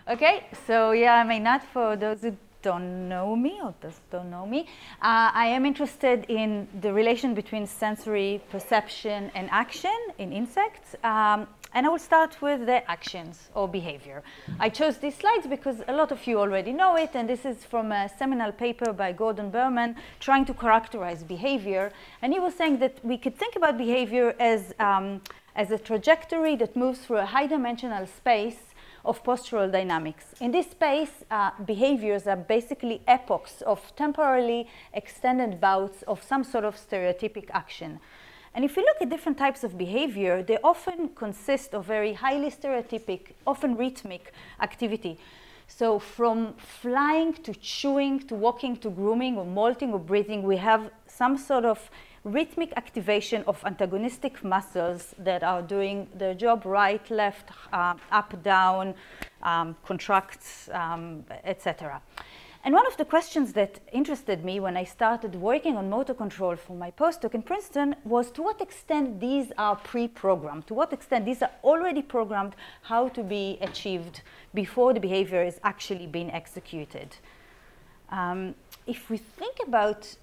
Okay, so yeah, I may not, for those who don't know me or just don't know me, I am interested in the relation between sensory perception and action in insects. And I will start with the actions or behavior. I chose these slides because a lot of you already know it, and this is from a seminal paper by Gordon Berman trying to characterize behavior. And he was saying that we could think about behavior as a trajectory that moves through a high-dimensional space of postural dynamics. In this space, behaviors are basically epochs of temporarily extended bouts of some sort of stereotypic action. And if you look at different types of behavior, they often consist of very highly stereotypic, often rhythmic activity. So from flying to chewing to walking to grooming or molting or breathing, we have some sort of rhythmic activation of antagonistic muscles that are doing their job: right, left, up, down, contracts, etc. And one of the questions that interested me when I started working on motor control for my postdoc in Princeton was to what extent these are pre-programmed, to what extent these are already programmed how to be achieved before the behavior is actually being executed. If we think about,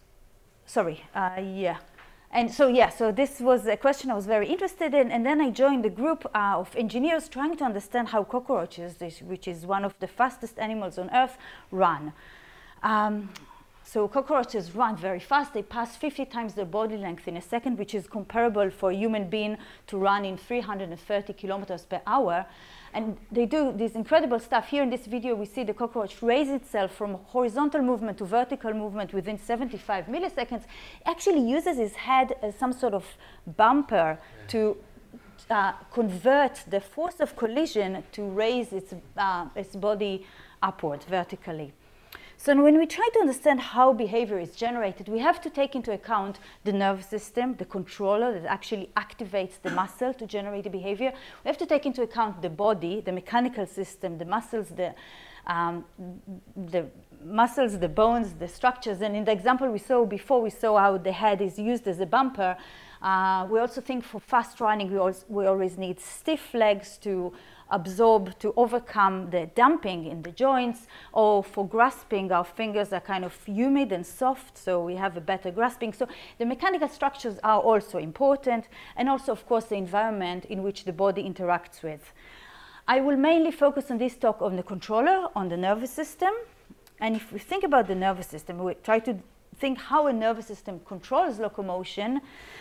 so this was a question I was very interested in, and then I joined a group of engineers trying to understand how cockroaches, which is one of the fastest animals on Earth, run. So cockroaches run very fast. They pass 50 times their body length in a second, which is comparable for a human being to run in 330 kilometers per hour. And they do this incredible stuff. Here in this video, we see the cockroach raise itself from horizontal movement to vertical movement within 75 milliseconds. It actually uses its head as some sort of bumper to convert the force of collision to raise its body upward vertically. So when we try to understand how behavior is generated, we have to take into account the nervous system, the controller that actually activates the muscle to generate the behavior. We have to take into account the body, the mechanical system, the muscles, the bones, the structures. And in the example we saw before, we saw how the head is used as a bumper. We also think for fast running, we always need stiff legs to absorb, to overcome the damping in the joints, or for grasping, our fingers are kind of humid and soft, so we have a better grasping. So the mechanical structures are also important, and also, of course, the environment in which the body interacts with. I will mainly focus on this talk on the controller, on the nervous system. And if we think about the nervous system, we try to think how a nervous system controls locomotion.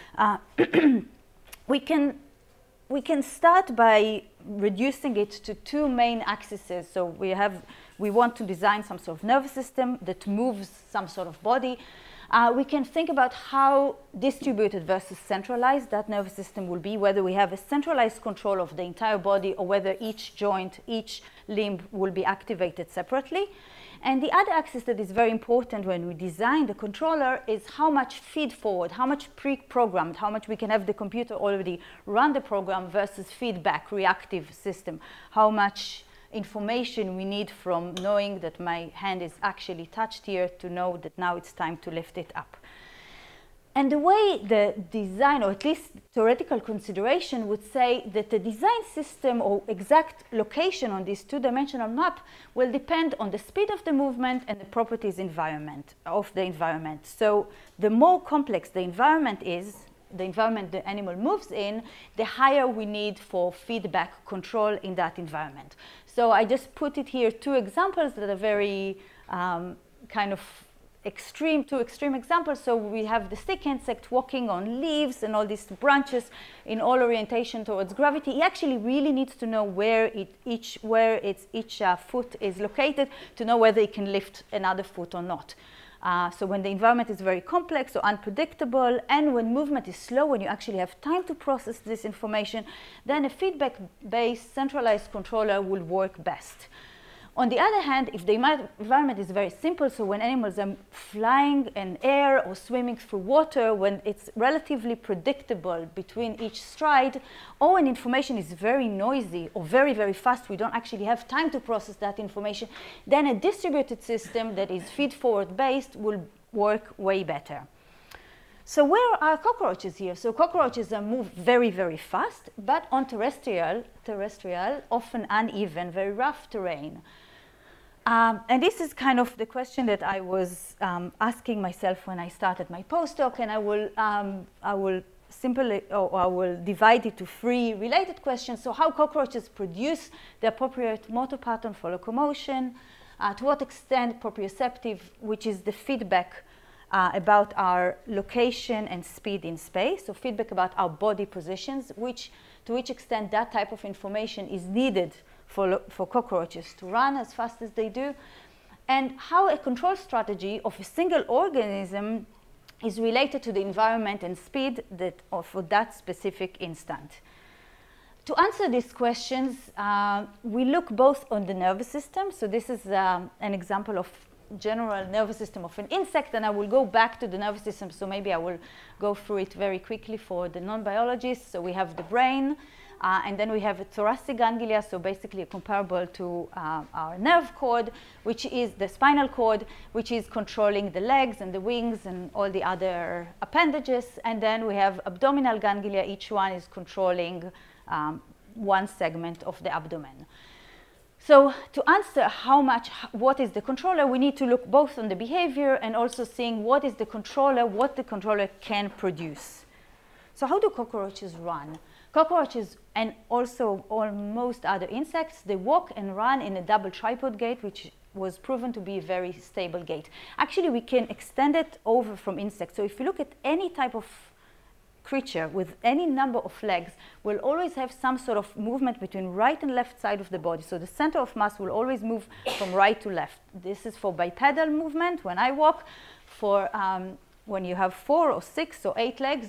We can start by reducing it to two main axes. So we want to design some sort of nervous system that moves some sort of body. We can think about how distributed versus centralized that nervous system will be, whether we have a centralized control of the entire body or whether each joint, each limb will be activated separately. And the other axis that is very important when we design the controller is how much feed forward, how much pre-programmed, how much we can have the computer already run the program versus feedback, reactive system, how much information we need from knowing that my hand is actually touched here to know that now it's time to lift it up. And the way the design, or at least theoretical consideration, would say that the design system or exact location on this two-dimensional map will depend on the speed of the movement and the properties of the environment. So the more complex the environment is, the environment the animal moves in, the higher we need for feedback control in that environment. So I just put it here, two examples that are very kind of two extreme examples. So we have the stick insect walking on leaves and all these branches in all orientation towards gravity. He actually really needs to know where each foot is located to know whether he can lift another foot or not. So when the environment is very complex or unpredictable, and when movement is slow, when you actually have time to process this information, then a feedback-based centralized controller will work best. On the other hand, if the environment is very simple, so when animals are flying in air or swimming through water, when it's relatively predictable between each stride, or when information is very noisy or very, very fast, we don't actually have time to process that information, then a distributed system that is feed-forward based will work way better. So where are cockroaches here? So cockroaches move very, very fast, but on terrestrial, often uneven, very rough terrain. And this is kind of the question that I was asking myself when I started my postdoc, and I will divide it to 3 related questions. So how cockroaches produce the appropriate motor pattern for locomotion, to what extent proprioceptive, which is the feedback about our location and speed in space, so feedback about our body positions, to which extent that type of information is needed for cockroaches to run as fast as they do, and how a control strategy of a single organism is related to the environment and speed for that specific instant. To answer these questions, we look both on the nervous system. So this is an example of general nervous system of an insect, and I will go back to the nervous system, so maybe I will go through it very quickly for the non-biologists. So we have the brain, and then we have a thoracic ganglia, so basically comparable to our nerve cord, which is the spinal cord, which is controlling the legs and the wings and all the other appendages. And then we have abdominal ganglia, each one is controlling one segment of the abdomen. So to answer what is the controller, we need to look both on the behavior and also seeing what the controller can produce. So how do cockroaches run? Cockroaches and also almost other insects, they walk and run in a double tripod gait, which was proven to be a very stable gait. Actually, we can extend it over from insects. So if you look at any type of creature with any number of legs, will always have some sort of movement between right and left side of the body. So the center of mass will always move from right to left. This is for bipedal movement when I walk. For when you have 4 or 6 or 8 legs,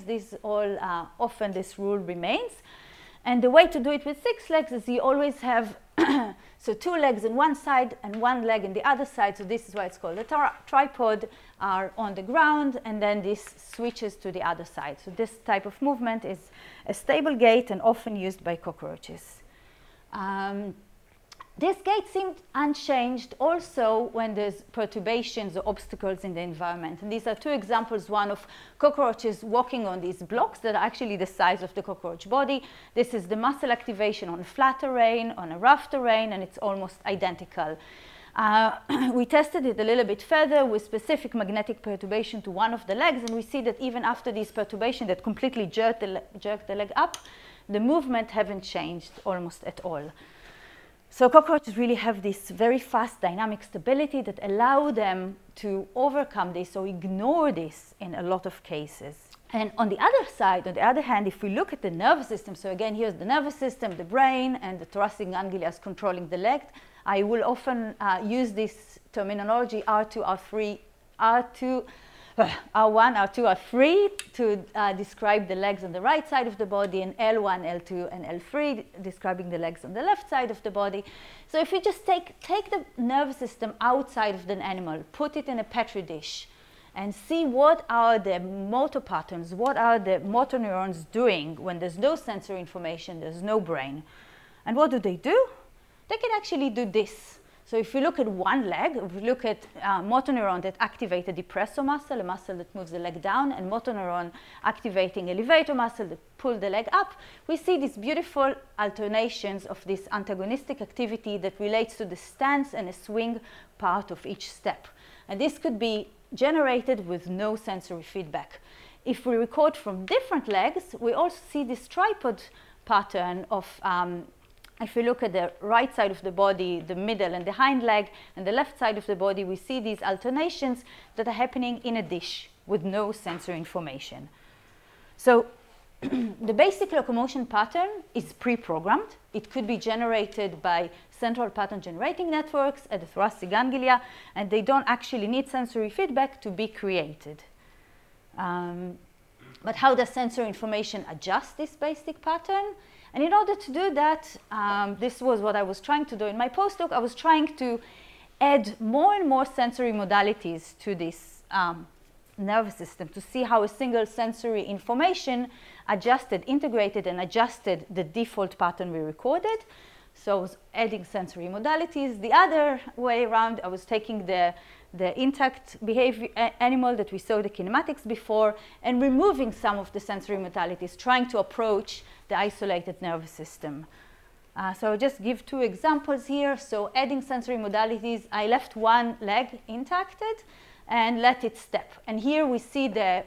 often this rule remains. And the way to do it with 6 legs is you always have so 2 legs on one side and 1 leg on the other side. So this is why it's called a tripod, are on the ground, and then this switches to the other side. So this type of movement is a stable gait and often used by cockroaches. This gait seemed unchanged also when there's perturbations or obstacles in the environment. And these are 2 examples, one of cockroaches walking on these blocks that are actually the size of the cockroach body. This is the muscle activation on a flat terrain, on a rough terrain, and it's almost identical. We tested it a little bit further with specific magnetic perturbation to one of the legs, and we see that even after this perturbation that completely jerked the leg up, the movement haven't changed almost at all. So cockroaches really have this very fast dynamic stability that allow them to overcome this or ignore this in a lot of cases. And on the other hand, if we look at the nervous system, so again, here's the nervous system, the brain, and the thoracic ganglia is controlling the leg. I will often use this terminology R2, R3, R1, R2, R3 to describe the legs on the right side of the body, and L1, L2, and L3 describing the legs on the left side of the body. So if you just take the nervous system outside of the animal, put it in a petri dish, and see what are the motor patterns, what are the motor neurons doing when there's no sensory information, there's no brain. And what do? They can actually do this. So if you look at one leg, if you look at motor neuron that activate a depressor muscle, a muscle that moves the leg down, and motor neuron activating elevator muscle that pull the leg up, we see these beautiful alternations of this antagonistic activity that relates to the stance and a swing part of each step. And this could be generated with no sensory feedback. If we record from different legs, we also see this tripod pattern of if you look at the right side of the body, the middle and the hind leg, and the left side of the body, we see these alternations that are happening in a dish with no sensory information. So the basic locomotion pattern is pre-programmed. It could be generated by central pattern generating networks at the thoracic ganglia, and they don't actually need sensory feedback to be created. But how does sensory information adjust this basic pattern? And in order to do that, this was what I was trying to do in my postdoc. I was trying to add more and more sensory modalities to this nervous system to see how a single sensory information integrated and adjusted the default pattern we recorded. So I was adding sensory modalities. The other way around, I was taking the intact behavior animal that we saw the kinematics before and removing some of the sensory modalities, trying to approach the isolated nervous system. So I'll just give two examples here. So adding sensory modalities, I left one leg intacted and let it step. And here we see the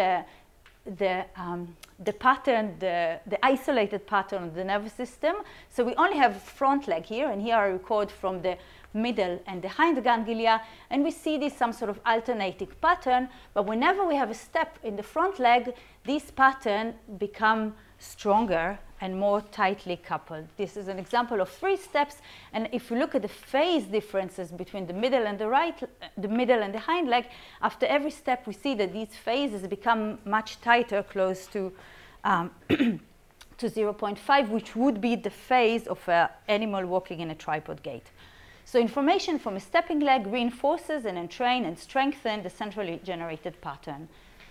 pattern, the isolated pattern of the nervous system. So we only have front leg here, and here I record from the middle and the hind ganglia, and we see this some sort of alternating pattern. But whenever we have a step in the front leg, this pattern become stronger and more tightly coupled. This is an example of 3 steps, and if you look at the phase differences between the middle and the middle and the hind leg, after every step we see that these phases become much tighter, close to to 0.5, which would be the phase of an animal walking in a tripod gait. So information from a stepping leg reinforces and entrain and strengthen the centrally generated pattern.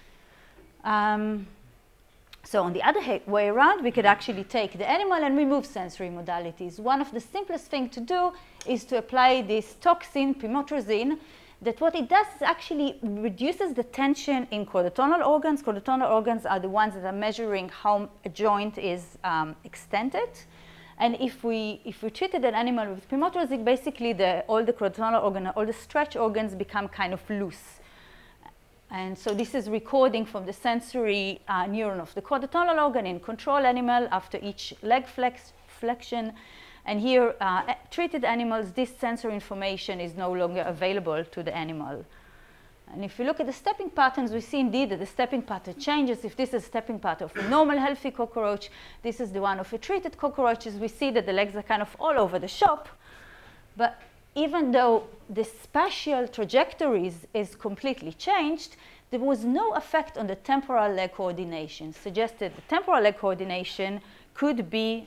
So on the other way around, we could actually take the animal and remove sensory modalities. One of the simplest things to do is to apply this toxin, pimotrazine, that what it does is actually reduces the tension in chordotonal organs. Chordotonal organs are the ones that are measuring how a joint is extended. And if we treated an animal with pimotrazine, basically all the chordotonal organs, all the stretch organs become kind of loose. And so this is recording from the sensory neuron of the chordotonal organ in control animal after each leg flexion. And here, treated animals, this sensory information is no longer available to the animal. And if you look at the stepping patterns, we see indeed that the stepping pattern changes. If this is a stepping pattern of a normal healthy cockroach, this is the one of a treated cockroaches, we see that the legs are kind of all over the shop. But even though the spatial trajectories is completely changed, there was no effect on the temporal leg coordination, suggested the temporal leg coordination could be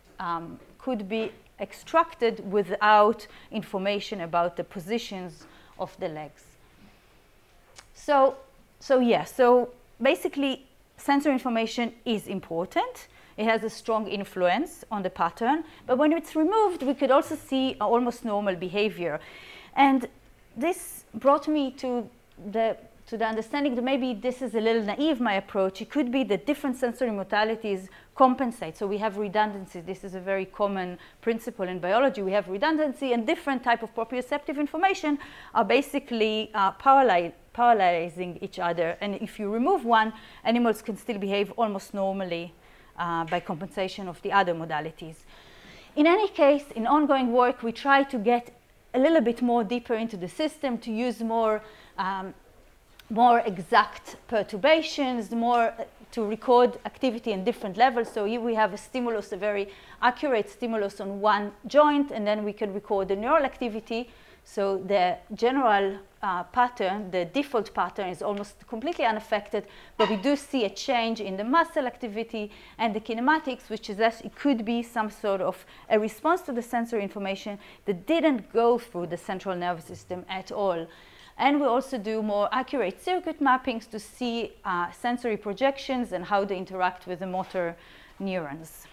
extracted without information about the positions of the legs. So basically sensory information is important. It has a strong influence on the pattern, but when it's removed, we could also see almost normal behavior. And this brought me to the understanding that maybe this is a little naive, my approach. It could be that different sensory modalities compensate. So we have redundancy. This is a very common principle in biology. We have redundancy, and different type of proprioceptive information are basically parallelizing each other. And if you remove one, animals can still behave almost normally by compensation of the other modalities. In any case, in ongoing work, we try to get a little bit more deeper into the system, to use more exact perturbations, to record activity in different levels. So here we have a stimulus, a very accurate stimulus on one joint, and then we can record the neural activity. So the general pattern, the default pattern, is almost completely unaffected, but we do see a change in the muscle activity and the kinematics, which is that it could be some sort of a response to the sensory information that didn't go through the central nervous system at all. And we also do more accurate circuit mappings to see sensory projections and how they interact with the motor neurons.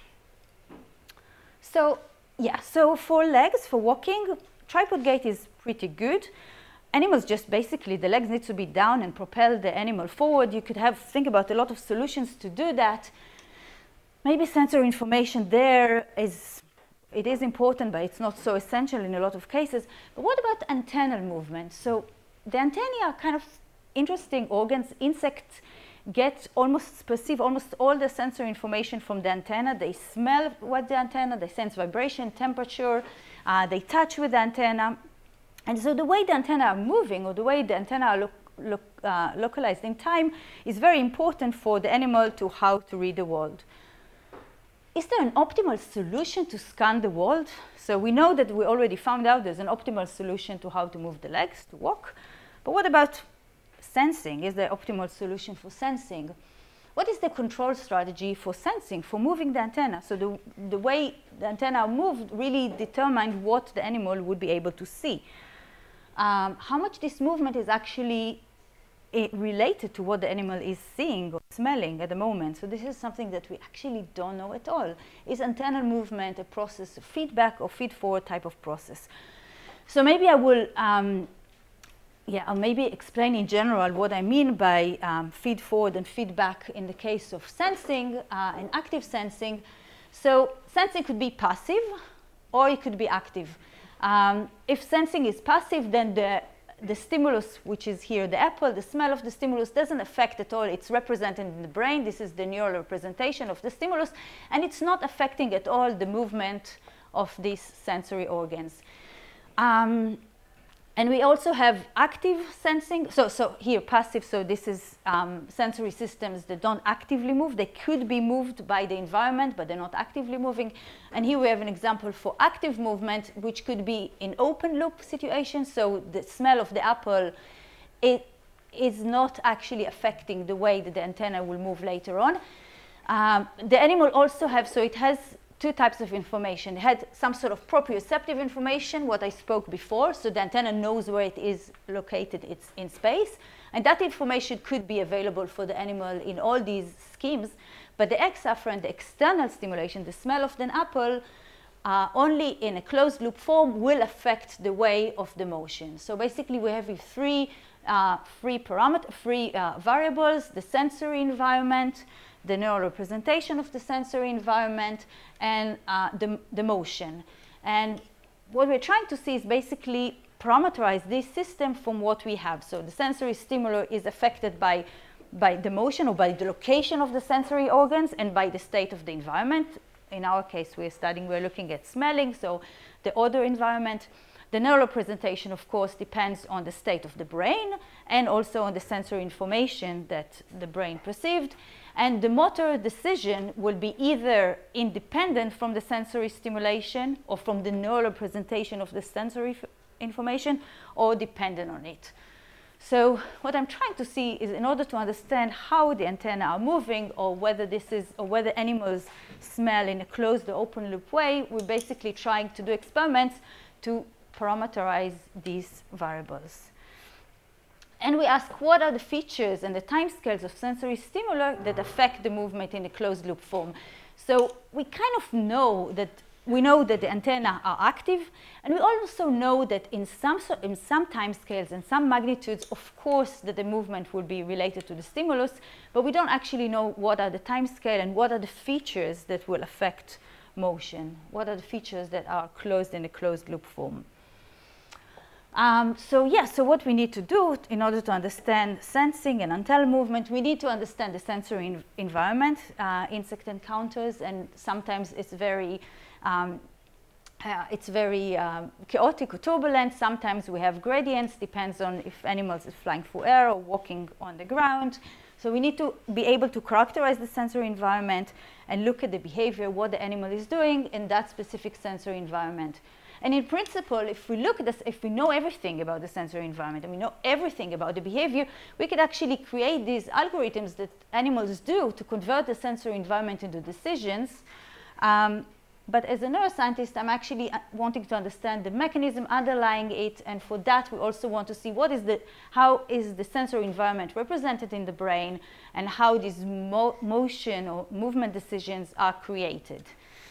So for legs, for walking, tripod gait is pretty good. Animals just basically, the legs need to be down and propel the animal forward. You could think about a lot of solutions to do that. Maybe sensory information there is important, but it's not so essential in a lot of cases. But what about antennal movement? So the antennae are kind of interesting organs. Insects perceive almost all the sensory information from the antenna. They smell with the antenna, they sense vibration, temperature, they touch with the antenna. And so the way the antenna are moving, or the way the antenna are localized in time, is very important for the animal to how to read the world. Is there an optimal solution to scan the world? So we know that we already found out there's an optimal solution to how to move the legs, to walk. But what about sensing? Is there an optimal solution for sensing? What is the control strategy for sensing, for moving the antenna? So the way the antenna moved really determined what the animal would be able to see. How much this movement is actually related to what the animal is seeing or smelling at the moment. So this is something that we actually don't know at all. Is antennal movement a process of feedback or feed-forward type of process? So maybe I will, I'll maybe explain in general what I mean by feed-forward and feedback in the case of sensing and active sensing. So sensing could be passive or it could be active. If sensing is passive, then the stimulus, which is here, the apple, the smell of the stimulus doesn't affect at all. It's represented in the brain. This is the neural representation of the stimulus, and it's not affecting at all the movement of these sensory organs. And we also have active sensing. So here, passive, so this is sensory systems that don't actively move. They could be moved by the environment, but they're not actively moving. And here we have an example for active movement, which could be in open loop situations. So the smell of the apple, it is not actually affecting the way that the antenna will move later on. The animal also it has two types of information. It had some sort of proprioceptive information, what I spoke before, so the antenna knows where it is located, it's in space, and that information could be available for the animal in all these schemes, but the exafferent, the external stimulation, the smell of an apple, only in a closed loop form will affect the way of the motion. So basically we have three variables: the sensory environment, the neural representation of the sensory environment, and the motion. And what we're trying to see is basically parameterize this system from what we have. So the sensory stimuli is affected by the motion or by the location of the sensory organs and by the state of the environment. In our case, we're looking at smelling, so the odor environment. The neural representation, of course, depends on the state of the brain and also on the sensory information that the brain perceived. And the motor decision will be either independent from the sensory stimulation or from the neural representation of the sensory information, or dependent on it. So what I'm trying to see is, in order to understand how the antennae are moving, or whether animals smell in a closed or open loop way, we're basically trying to do experiments to parameterize these variables. And we ask, what are the features and the timescales of sensory stimuli that affect the movement in a closed loop form? So we kind of know that the antennae are active, and we also know that in some timescales and some magnitudes, of course, that the movement will be related to the stimulus, but we don't actually know what are the timescale and what are the features that will affect motion. What are the features that are closed in a closed loop form? So what we need to do in order to understand sensing and antennal movement, we need to understand the sensory environment, insect encounters, and sometimes it's very chaotic or turbulent. Sometimes we have gradients, depends on if animals is flying through air or walking on the ground. So we need to be able to characterize the sensory environment and look at the behavior, what the animal is doing in that specific sensory environment. And in principle, if we look at this, if we know everything about the sensory environment and we know everything about the behavior, we could actually create these algorithms that animals do to convert the sensory environment into decisions. But as a neuroscientist, I'm actually wanting to understand the mechanism underlying it, and for that we also want to see how is the sensory environment represented in the brain, and how these motion or movement decisions are created.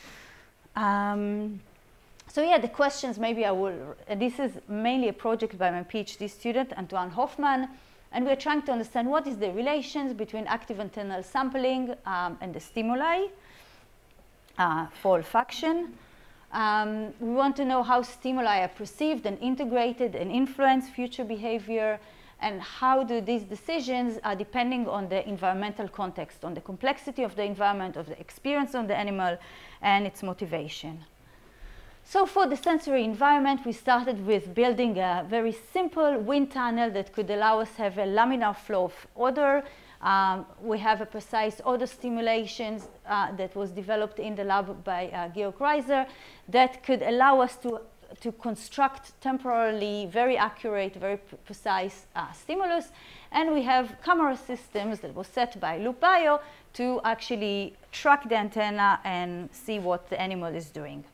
The questions, this is mainly a project by my PhD student, Antoine Hoffman, and we're trying to understand what is the relations between active antennal sampling and the stimuli for olfaction. We want to know how stimuli are perceived and integrated and influence future behavior, and how do these decisions are depending on the environmental context, on the complexity of the environment, of the experience of the animal, and its motivation. So for the sensory environment, we started with building a very simple wind tunnel that could allow us to have a laminar flow of odor. We have a precise odor stimulation that was developed in the lab by Georg Reiser that could allow us to construct temporally very accurate, very precise stimulus. And we have camera systems that was set by LoopBio to actually track the antenna and see what the animal is doing.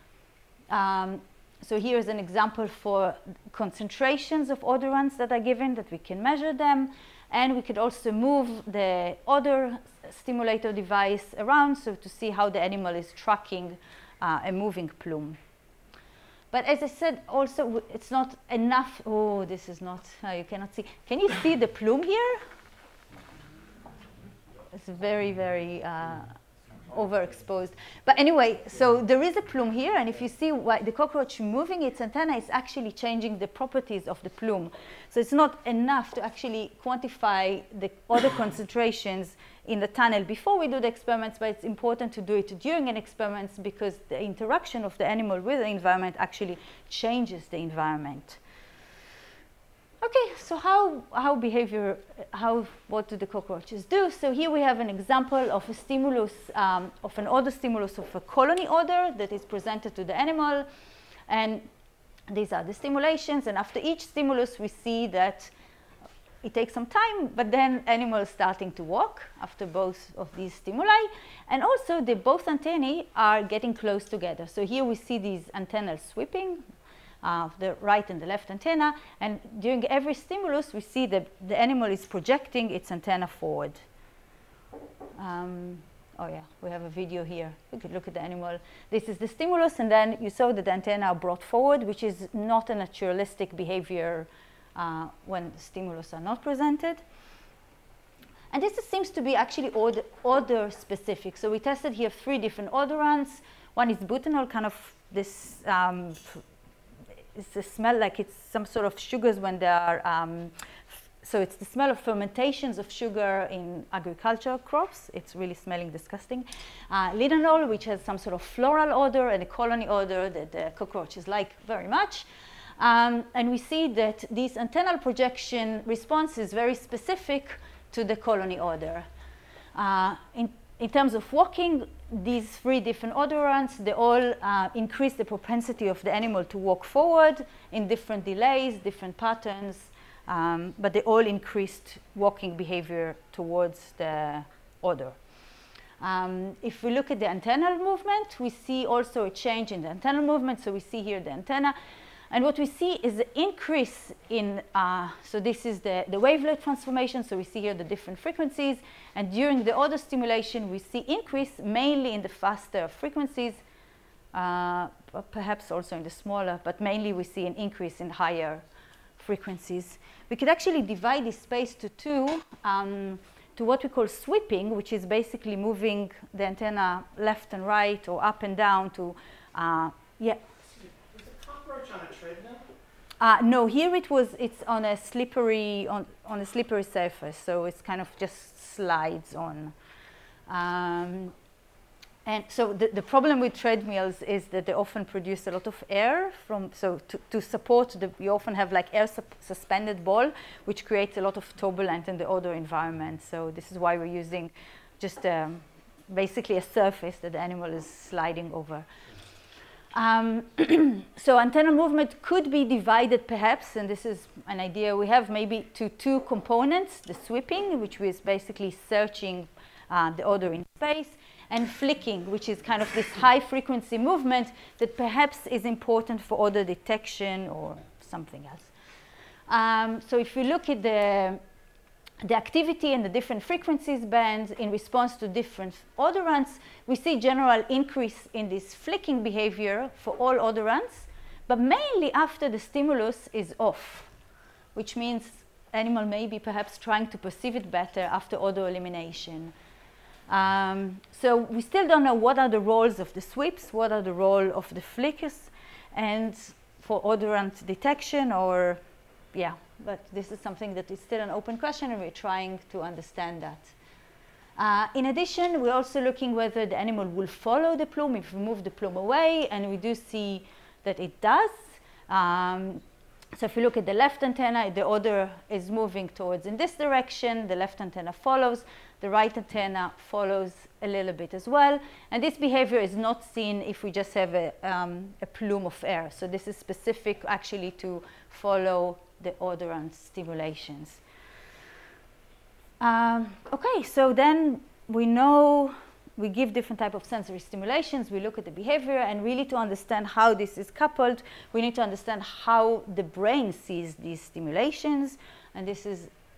So here's an example for concentrations of odorants that are given, that we can measure them. And we could also move the odor stimulator device around, so to see how the animal is tracking a moving plume. But as I said, also, it's not enough. Oh, this is not, you cannot see. Can you see the plume here? It's very, very overexposed. But anyway, so there is a plume here, and if you see why the cockroach moving its antenna is actually changing the properties of the plume. So it's not enough to actually quantify the odor concentrations in the tunnel before we do the experiments, but it's important to do it during an experiment because the interaction of the animal with the environment actually changes the environment. Okay, so what do the cockroaches do? So here we have an example of a stimulus, of an odor stimulus of a colony odor that is presented to the animal. And these are the stimulations. And after each stimulus, we see that it takes some time, but then animals starting to walk after both of these stimuli. And also, both antennae are getting close together. So here we see these antennas sweeping. The right and the left antenna, and during every stimulus we see that the animal is projecting its antenna forward. Oh yeah, we have a video here. We could look at the animal. This is the stimulus, and then you saw that the antenna are brought forward, which is not a naturalistic behavior when stimulus are not presented. And this seems to be actually odor specific. So we tested here 3 different odorants. One is butanol, kind of this it's a smell like it's some sort of sugars when they are, so it's the smell of fermentations of sugar in agricultural crops. It's really smelling disgusting. Linalool, which has some sort of floral odor and a colony odor that the cockroaches like very much. And we see that this antennal projection response is very specific to the colony odor. In terms of walking, these 3 different odorants, they all increase the propensity of the animal to walk forward in different delays, different patterns, but they all increased walking behavior towards the odor. If we look at the antennal movement, we see also a change in the antennal movement. So we see here the antenna. And what we see is the increase in, so this is the wavelet transformation. So we see here the different frequencies. And during the odor stimulation, we see increase mainly in the faster frequencies, perhaps also in the smaller, but mainly we see an increase in higher frequencies. We could actually divide this space to 2, to what we call sweeping, which is basically moving the antenna left and right or up and down to, yeah. On a treadmill? No, here it's on a slippery surface, so it's kind of just slides on. And so the problem with treadmills is that they often produce a lot of air to support you often have like air suspended ball, which creates a lot of turbulence in the odor environment. So this is why we're using just basically a surface that the animal is sliding over. So antenna movement could be divided perhaps, and this is an idea we have, maybe to 2 components: the sweeping, which is basically searching the odor in space, and flicking, which is kind of this high frequency movement that perhaps is important for odor detection or something else. So if we look at the activity and the different frequencies bands in response to different odorants, we see general increase in this flicking behavior for all odorants, but mainly after the stimulus is off, which means animal may be perhaps trying to perceive it better after odor elimination. So we still don't know what are the roles of the sweeps, what are the role of the flickers, and for odorant detection but this is something that is still an open question, and we're trying to understand that. In addition, we're also looking whether the animal will follow the plume if we move the plume away, and we do see that it does. So if you look at the left antenna, the odor is moving towards in this direction. The left antenna follows. The right antenna follows a little bit as well. And this behavior is not seen if we just have a plume of air. So this is specific actually to follow the odorant stimulations. Okay, so then we know we give different type of sensory stimulations, we look at the behavior, and really to understand how this is coupled, we need to understand how the brain sees these stimulations. And this is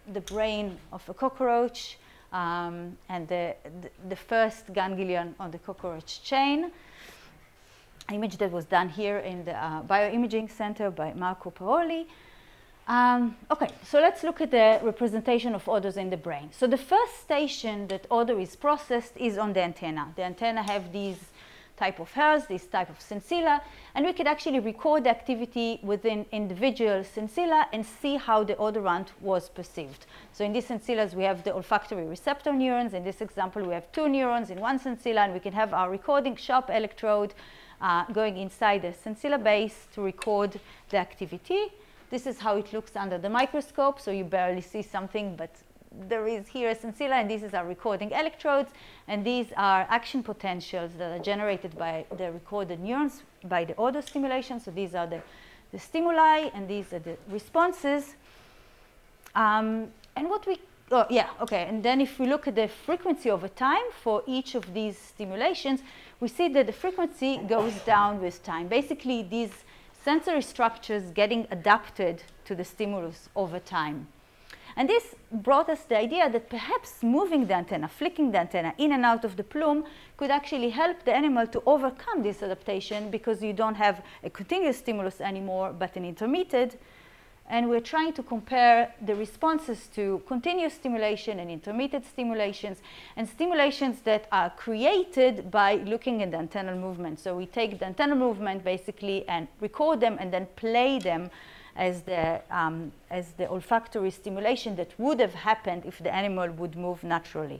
the brain of a cockroach and the first ganglion on the cockroach chain. An image that was done here in the Bioimaging Center by Marco Paroli. Okay, so let's look at the representation of odors in the brain. So the first station that odor is processed is on the antenna. The antenna have these type of hairs, this type of sensilla, and we could actually record the activity within individual sensilla and see how the odorant was perceived. So in these sensillas, we have the olfactory receptor neurons. In this example, we have 2 neurons in one sensilla, and we can have our recording sharp electrode going inside the sensilla base to record the activity. This is how it looks under the microscope, so you barely see something, but there is here a sensilla, and these are recording electrodes, and these are action potentials that are generated by the recorded neurons by the odor stimulation. So these are the stimuli, and these are the responses. And what we, and then if we look at the frequency over time for each of these stimulations, we see that the frequency goes down with time. Basically, these sensory structures getting adapted to the stimulus over time. And this brought us the idea that perhaps moving the antenna, flicking the antenna in and out of the plume could actually help the animal to overcome this adaptation, because you don't have a continuous stimulus anymore, but an intermittent. And we're trying to compare the responses to continuous stimulation and intermittent stimulations, and stimulations that are created by looking at the antennal movement. So we take the antennal movement basically and record them and then play them as the olfactory stimulation that would have happened if the animal would move naturally.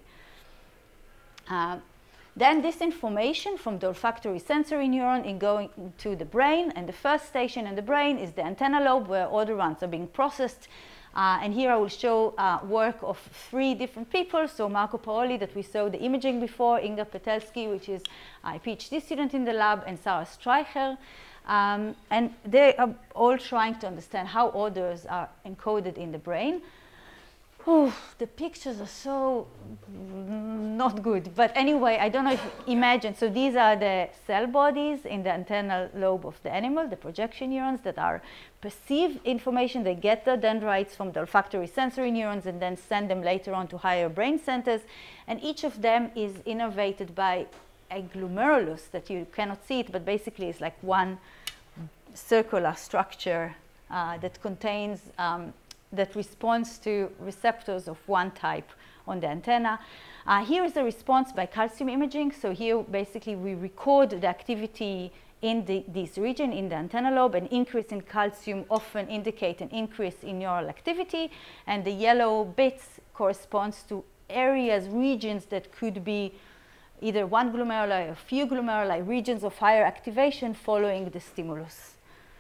Then this information from the olfactory sensory neuron is going to the brain, and the first station in the brain is the antenna lobe, where odorants are being processed. And here I will show work of 3 different people. So Marco Paroli, that we saw the imaging before, Inga Petelski, which is a PhD student in the lab, and Sarah Streicher. And they are all trying to understand how odors are encoded in the brain. Oh, the pictures are so not good. But anyway, I don't know if you imagine. So these are the cell bodies in the antennal lobe of the animal, the projection neurons that are perceive information. They get the dendrites from the olfactory sensory neurons and then send them later on to higher brain centers. And each of them is innervated by a glomerulus that you cannot see it, but basically it's like one circular structure that contains that responds to receptors of one type on the antenna. Here is the response by calcium imaging. So here basically we record the activity in this region, in the antennal lobe. An increase in calcium often indicate an increase in neural activity, and the yellow bits corresponds to areas, regions that could be either one glomeruli or a few glomeruli, regions of higher activation following the stimulus.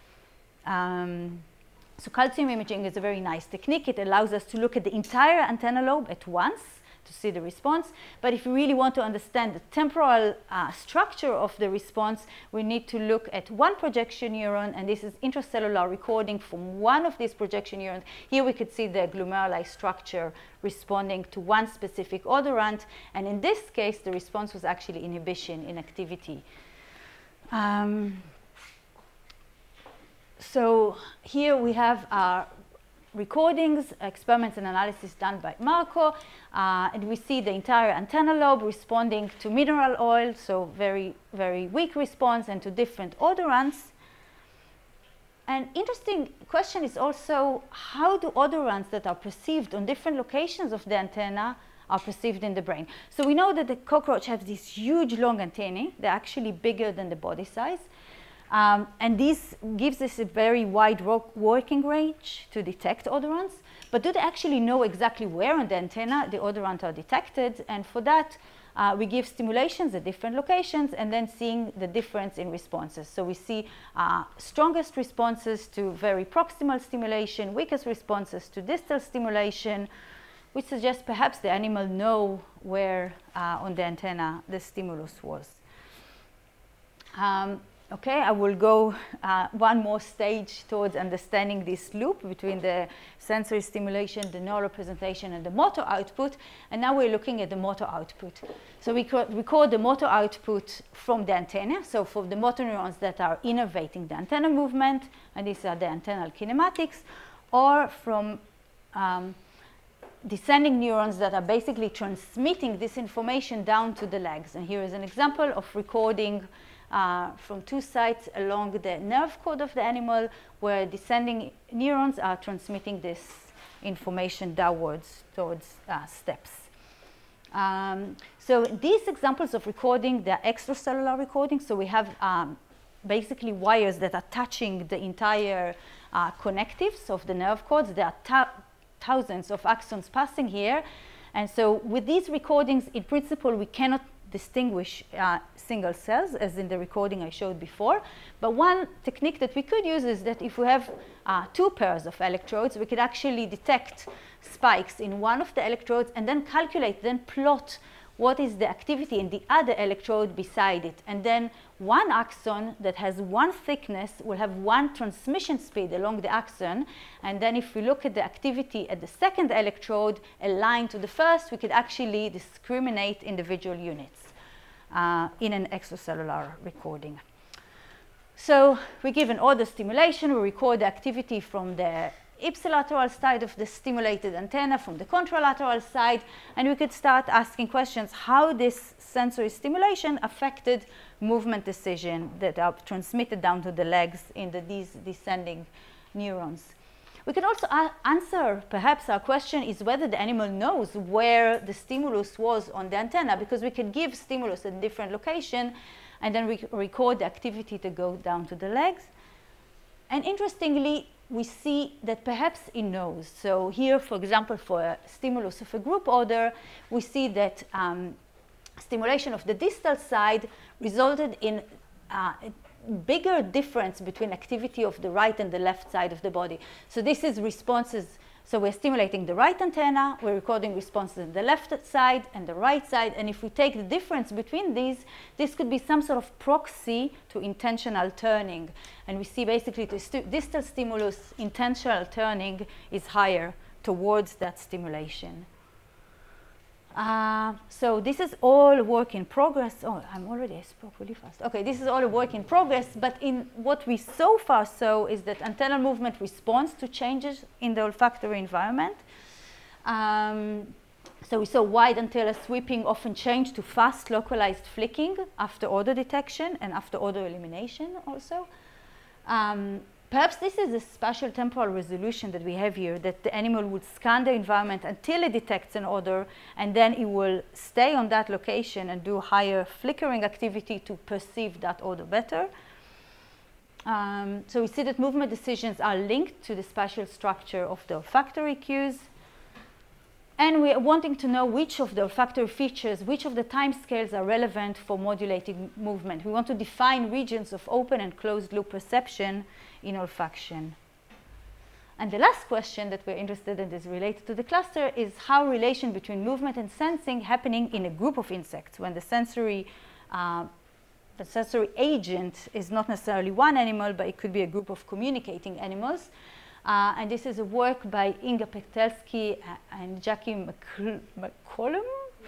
So calcium imaging is a very nice technique. It allows us to look at the entire antennal lobe at once to see the response. But if we really want to understand the temporal structure of the response, we need to look at one projection neuron, and this is intracellular recording from one of these projection neurons. Here we could see the glomeruli structure responding to one specific odorant, and in this case, the response was actually inhibition in activity. So here we have our recordings, experiments and analysis done by Marco, and we see the entire antennal lobe responding to mineral oil, so very, very weak response, and to different odorants. An interesting question is also, how do odorants that are perceived on different locations of the antenna are perceived in the brain? So we know that the cockroach has these huge long antennae. They're actually bigger than the body size. And this gives us a very wide working range to detect odorants. But do they actually know exactly where on the antenna the odorants are detected? And for that, we give stimulations at different locations and then seeing the difference in responses. So we see strongest responses to very proximal stimulation, weakest responses to distal stimulation, which suggests perhaps the animal know where on the antenna the stimulus was. Okay, I will go one more stage towards understanding this loop between the sensory stimulation, the neural representation, and the motor output. And now we're looking at the motor output. So we record the motor output from the antenna. So for the motor neurons that are innervating the antenna movement, and these are the antennal kinematics, or from descending neurons that are basically transmitting this information down to the legs. And here is an example of recording from 2 sites along the nerve cord of the animal, where descending neurons are transmitting this information downwards towards steps. So these examples of recording, they're extracellular recordings. So we have basically wires that are touching the entire connectives of the nerve cords. There are thousands of axons passing here. And so with these recordings, in principle, we cannot distinguish single cells, as in the recording I showed before. But one technique that we could use is that if we have 2 pairs of electrodes, we could actually detect spikes in one of the electrodes and then calculate, then plot what is the activity in the other electrode beside it. And then one axon that has 1 thickness will have 1 transmission speed along the axon. And then if we look at the activity at the second electrode aligned to the first, we could actually discriminate individual units in an extracellular recording. So we give an order stimulation. We record the activity from the ipsilateral side of the stimulated antenna, from the contralateral side, and we could start asking questions how this sensory stimulation affected movement decision that are transmitted down to the legs in these descending neurons. We can also answer, perhaps our question is whether the animal knows where the stimulus was on the antenna, because we can give stimulus at different location and then we record the activity to go down to the legs. And interestingly, we see that perhaps it knows. So here, for example, for a stimulus of a group order, we see that stimulation of the distal side resulted in a bigger difference between activity of the right and the left side of the body. So this is responses. So we're stimulating the right antenna, we're recording responses on the left side and the right side, and if we take the difference between these, this could be some sort of proxy to intentional turning. And we see basically the distal stimulus, intentional turning is higher towards that stimulation. So this is all work in progress. Oh, I spoke really fast. Okay, this is all a work in progress, but in what we so far saw is that antennal movement responds to changes in the olfactory environment. So we saw wide antenna sweeping often change to fast localized flicking after odor detection and after odor elimination also. Perhaps this is a spatial temporal resolution that we have here, that the animal would scan the environment until it detects an odor, and then it will stay on that location and do higher flickering activity to perceive that odor better. So we see that movement decisions are linked to the spatial structure of the olfactory cues. And we are wanting to know which of the olfactory features, which of the time scales are relevant for modulating movement. We want to define regions of open and closed loop perception in olfaction. And the last question that we're interested in is related to the cluster is how relation between movement and sensing happening in a group of insects when the sensory agent is not necessarily one animal, but it could be a group of communicating animals. And this is a work by Inga Petelski and Jackie McCollum.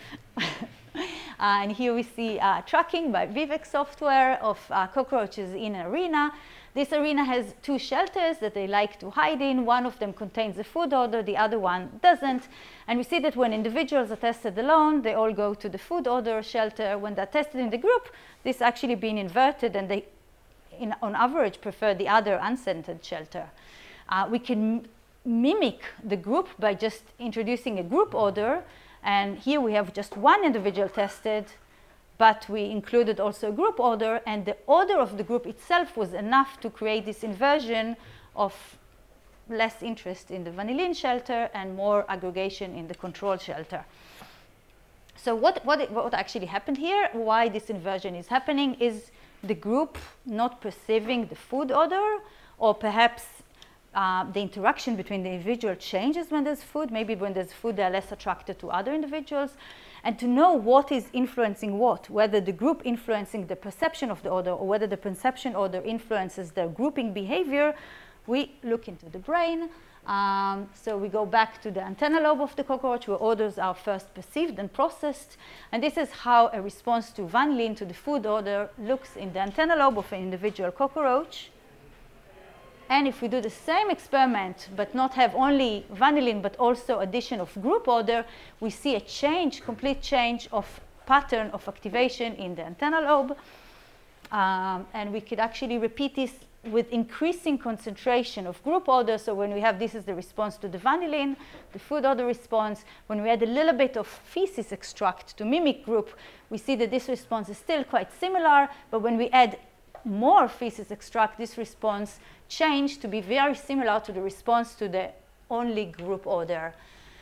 And here we see tracking by Vivek software of cockroaches in an arena. This arena has 2 shelters that they like to hide in. One of them contains a food odor, the other one doesn't. And we see that when individuals are tested alone, they all go to the food odor shelter. When they're tested in the group, this actually been inverted, and they, on average, prefer the other unscented shelter. We can mimic the group by just introducing a group odor. And here we have just one individual tested, but we included also a group odor, and the odor of the group itself was enough to create this inversion of less interest in the vanillin shelter and more aggregation in the control shelter. So what actually happened here, why this inversion is happening, is the group not perceiving the food odor, or perhaps the interaction between the individual changes when there's food. Maybe when there's food, they're less attracted to other individuals. And to know what is influencing what, whether the group influencing the perception of the odor or whether the perception odor influences their grouping behavior, we look into the brain. So we go back to the antenna lobe of the cockroach, where odors are first perceived and processed. And this is how a response to vanillin, to the food odor, looks in the antenna lobe of an individual cockroach. And if we do the same experiment, but not have only vanillin, but also addition of group order, we see a change, complete change of pattern of activation in the antennal lobe. And we could actually repeat this with increasing concentration of group order. So when we have this is the response to the vanillin, the food order response. When we add a little bit of feces extract to mimic group, we see that this response is still quite similar. But when we add more feces extract, this response changed to be very similar to the response to the only group order.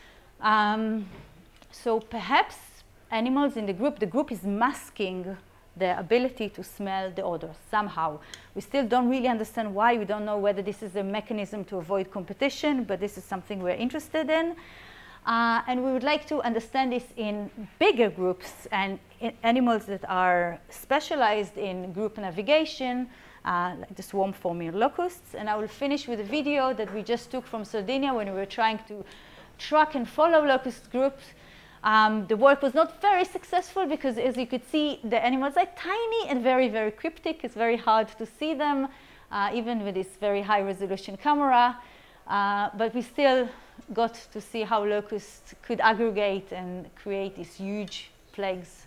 So perhaps animals in the group is masking the ability to smell the odor somehow. We still don't really understand why. We don't know whether this is a mechanism to avoid competition, but this is something we're interested in. And we would like to understand this in bigger groups and in animals that are specialized in group navigation, like the swarm-forming locusts. And I will finish with a video that we just took from Sardinia when we were trying to track and follow locust groups. The work was not very successful because, as you could see, the animals are tiny and very, very cryptic. It's very hard to see them, even with this very high-resolution camera. But we still got to see how locusts could aggregate and create these huge plagues.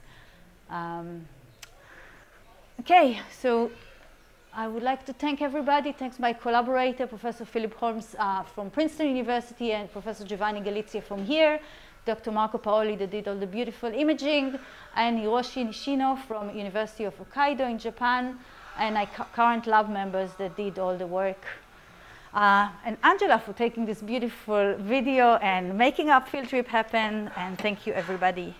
OK, so I would like to thank everybody. Thanks my collaborator, Professor Philip Holmes from Princeton University, and Professor Giovanni Galizia from here. Dr. Marco Paoli that did all the beautiful imaging, and Hiroshi Nishino from University of Hokkaido in Japan, and my current lab members that did all the work. And Angela for taking this beautiful video and making our field trip happen, and thank you everybody.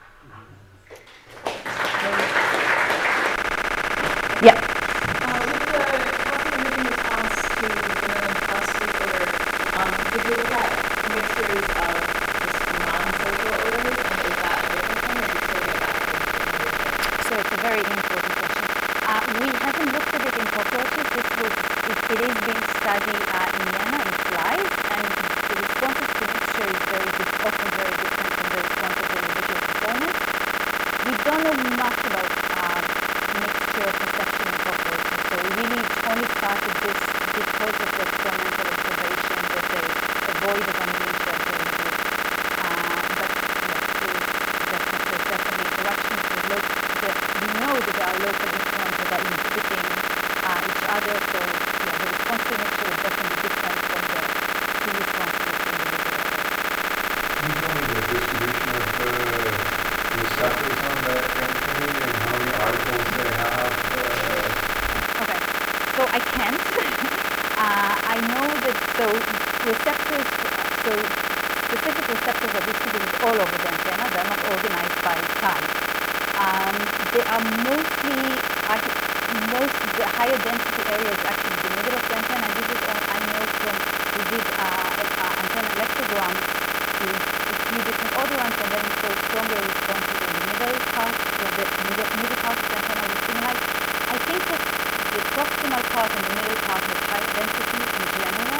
Yeah. With the coffee response to the non-plastic odor, did you look at mixtures of non-focal odors, and is that a different thing, or do you still get that? So it's a very important question. We haven't looked at it in cockroaches. It is being studied in Vienna in flies, and the responses to mixture is often very different from the response of the individual performance. We don't know much about mixture perception in cockroaches, so we really only started this because of the experimental observation that they avoid the vanillin shelter in the group. But yes, there's definitely interactions with we know that there are local influences that are inhibiting each other, so yeah, the response to mixture is definitely different from the two responses to individual others. Can you tell me the distribution of the receptors on the antennae and how many articles they have? Okay, so I can't. I know that receptors, specific receptors are distributed all over the antenna. They're not organized by type. They are mostly, most of the higher density area is actually the middle of the antenna. And this is all I know from, we did antenna electrograms to a few different odorants, and then we saw stronger responses in the middle part, where the middle part of the antenna was stimuli. I think that the proximal part and the middle part has high density in general,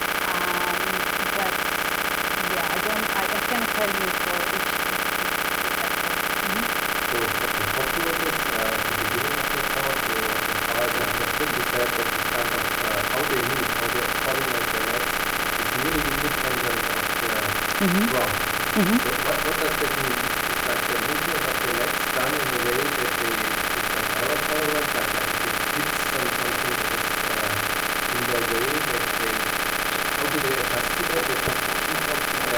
but yeah, I can't tell you for each receptor. So the cockroaches, at the beginning of the talk, as far as I understood, you said that the kind of how they move, how they coordinate their legs, is really independent of the ground. So what does that mean? It's like the movement of the legs done in a way that it's an error tolerant, like if it hits something that is in their way, how do they adjust to that? The construction of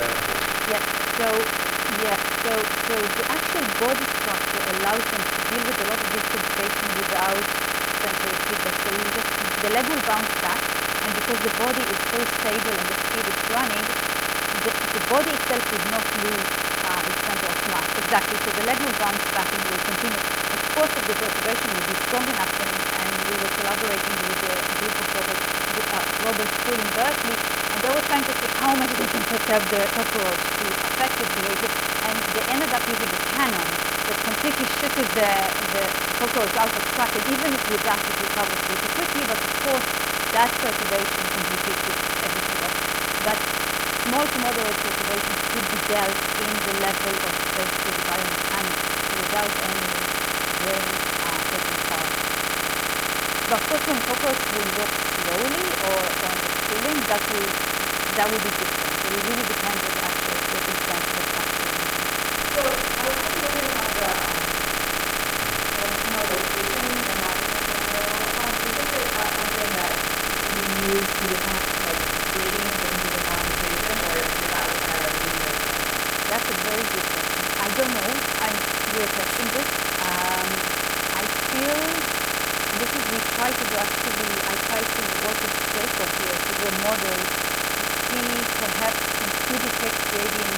So the actual body structure allows them to deal with a lot of this sensation without sensory feedback. So the leg will bounce back, and because the body is so stable and the speed is running, the body itself would not lose its center of mass. Exactly. So the leg will bounce back and will continue. Of course, if the perturbation will be strong enough, and we were collaborating with a group of Robert School in Berkeley, and they were trying to see how much they can perturb the cockroach to affect its behavior, and they ended up using a cannon that completely shooted the cockroach out of track, and even with that it recovers pretty quickly, but of course that perturbation completely took everything off. But small to moderate perturbations could be dealt in the level of basically the biomechanics without any brain taking part. But of course when cockroach will walk slow, slowly or on the ceiling, that will be different. So it really depends on the actual circumstances of actual movement. So I was kind of wondering about the antenna location and that potential variable. Do you think that that's something that can be used to detect like gradients in given concentration, or does that require moving the antenna? That's a very good question. I don't know. We're testing this. I feel this is we try to do actually. I try to work with Statecom here to do a model to see perhaps can detect gradients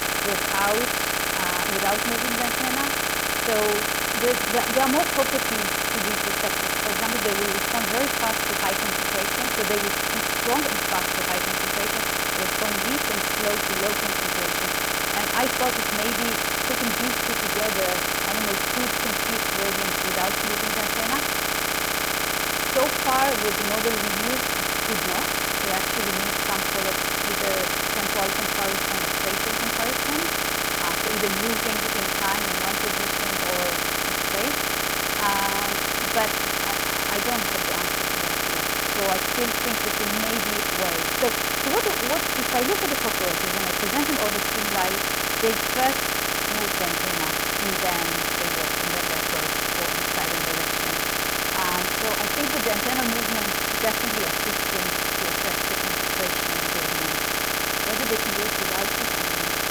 without moving the antenna. So there are more properties to these receptors. For example, they will respond very fast to high concentration. So they will be strong and fast to high concentration, respond weak and slow to low concentration. And I thought that maybe putting these two together, animals could compute gradients without moving the antenna. So far, with the model we used, it could not. We actually need some sort of either temporal comparison or spatial comparison. So either moving in time in one position or in space. But I don't have the answer to that yet. So I still think that there may be a way. So what if I look at the cockroaches and I present them all the stimuli, they first move the antenna and then they walk and then they approach or inside in direction. So I think that the antenna movement definitely assisting to affect the concentration and gradient. Whether they can do it without it, I don't know.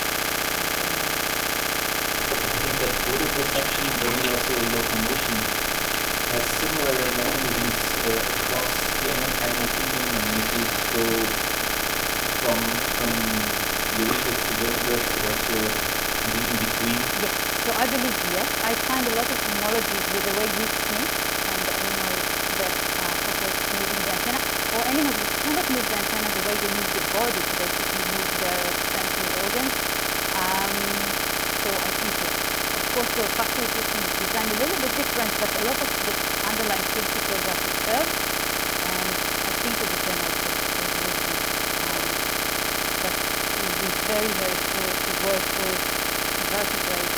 I think that photo perception, maybe also locomotion, has similar mechanisms across the animal kingdom, and if you go from Eurasian to vertebrate or to in between. Yes, so I believe yes. I find a lot of homologies with the way we think and the animals that cockroach moving the antenna, or animals that cannot move the antenna the way they move the body to basically move their sensory organs. So I think yes. Of course, the olfactory system is designed a little bit different, but a lot of the underlying principles are preserved, and I think that the general principle is movement. But it would be very, very cool to work with vertebrates